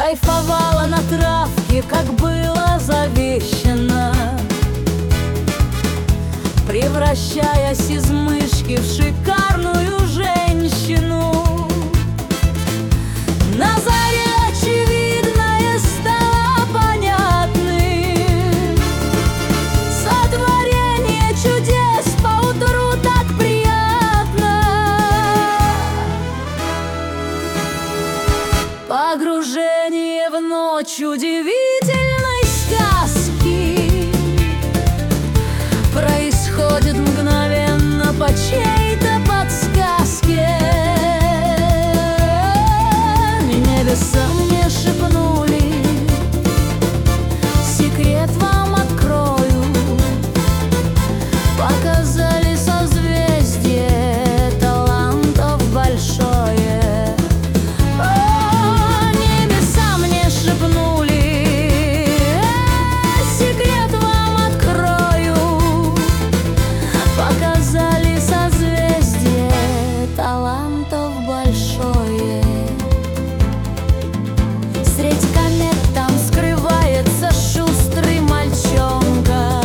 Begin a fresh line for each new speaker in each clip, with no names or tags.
кайфовала на травке, как было завещано, превращаясь из мышки в шикарную женщину. На заре очевидное стало понятным. Сотворение чудес поутру так приятно. Погружение в ночь удивительной сказки происходит мгновенно по чьей-то подсказке. Небеса мне шепнули: секрет вам открою. Показали созвездие, талантов большое. Небеса мне шепнули: секрет вам открою. Показали созвездие, талантов большое. Средь комет там скрывается шустрый мальчонка.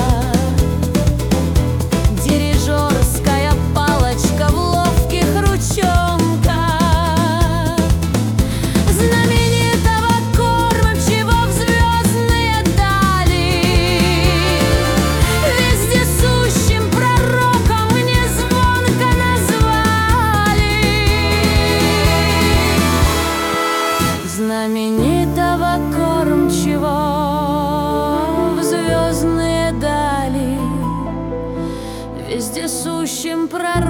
Дирижерская палочка в ловких ручонках. Знаменитого кормчего в звездные дали вездесущим пророком мне звонко назвали. Знаменитого кормчего в звездные дали вездесущим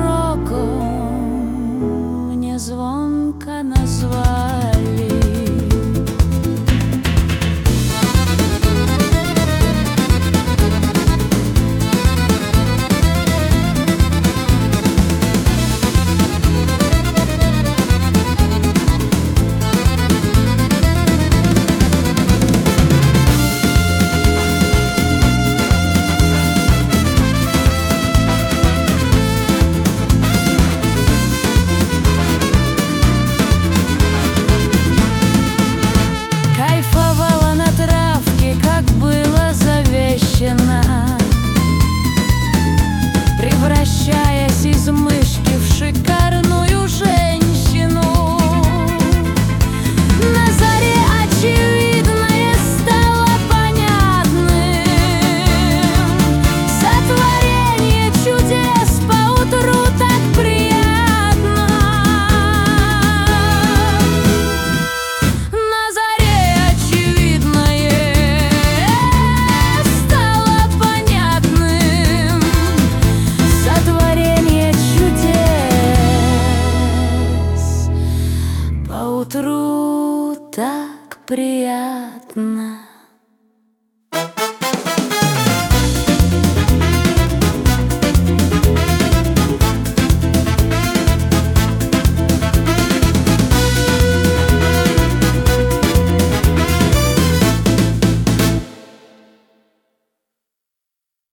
пророком мне звонко назвали. Кайфовала на травке, как было завещано, превращаясь из мышки в шикарную женщину. На заре очевидное стало понятным. Сотворение чудес поутру так приятно. На заре очевидное стало понятным. Сотворение чудес поутру так приятно.